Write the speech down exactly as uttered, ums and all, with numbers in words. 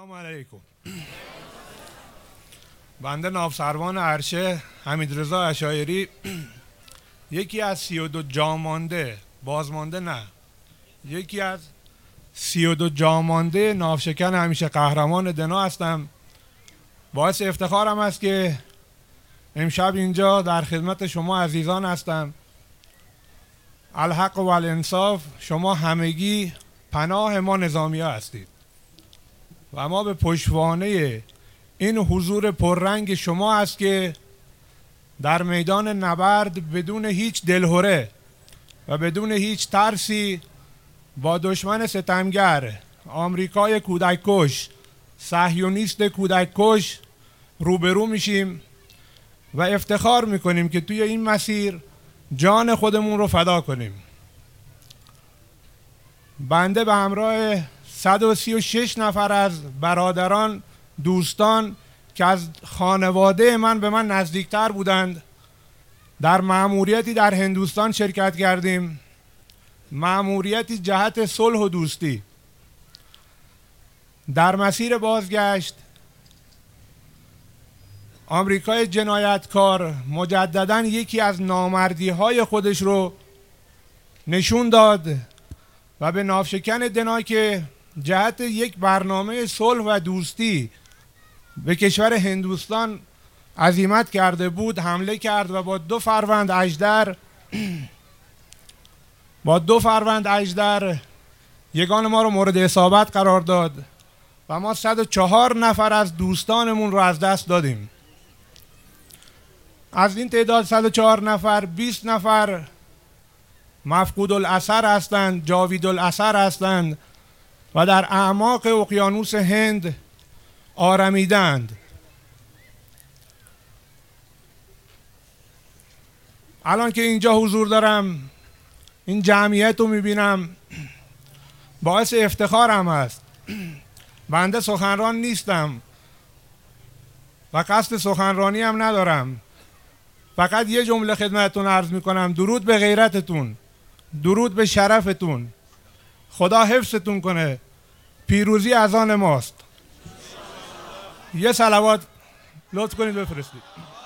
سلام علیکم. بنده ناوسروان عرشه حمیدرضا عشایری یکی از سی و دو جامانده بازمانده نه یکی از سی و دو جامانده ناوشکن همیشه قهرمان دنا هستم. باعث افتخارم است که امشب اینجا در خدمت شما عزیزان هستم. الحق و الانصاف، شما همگی پناه ما نظامی ها هستید و ما به پشتوانه این حضور پررنگ شما است که در میدان نبرد بدون هیچ دلهره و بدون هیچ ترسی با دشمن ستمگر آمریکای کودک کش، صهیونیست کودک کش روبرو میشیم و افتخار میکنیم که توی این مسیر جان خودمون رو فدا کنیم. بنده به همراه صد و سی و شش نفر از برادران، دوستان که از خانواده من به من نزدیکتر بودند در مأموریتی در هندوستان شرکت کردیم، مأموریتی جهت صلح و دوستی. در مسیر بازگشت آمریکای جنایتکار مجدداً یکی از نامردی های خودش رو نشون داد و به ناوشکن دنا که جهت یک برنامه صلح و دوستی به کشور هندوستان عزیمت کرده بود حمله کرد و با دو فروند اژدر با دو فروند اژدر یگان ما رو مورد اصابت قرار داد و ما صد و چهار نفر از دوستانمون رو از دست دادیم. از این تعداد صد و چهار نفر بیست نفر مفقود الاثر هستند، جاوید الاثر هستند و در اعماق اقیانوس هند آرمیدند. الان که اینجا حضور دارم، این جمعیت رو میبینم، باعث افتخارم است. بنده سخنران نیستم و قصد سخنرانی هم ندارم. فقط یه جمله خدمتتون عرض میکنم: درود به غیرتتون، درود به شرفتون، خدا حفظتون کنه، پیروزی از آن ماست. یه صلوات لطف کنید بفرستید.